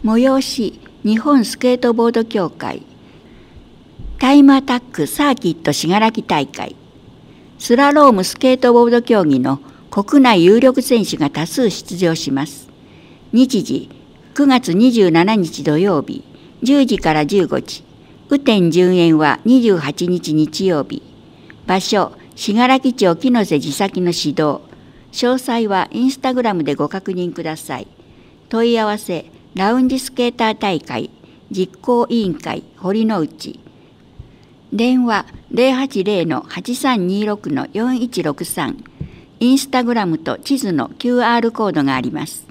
催し日本スケートボード協会、タイムアタックサーキット信楽大会、スラロームスケートボード競技の国内有力選手が多数出場します。日時9月27日土曜日10時から15時、雨天順延は28日日曜日。場所、信楽町木瀬地先の指導。詳細はインスタグラムでご確認ください。問い合わせ、ラウンジスケーター大会実行委員会堀之内。電話 080-8326-4163。インスタグラムと地図の QR コードがあります。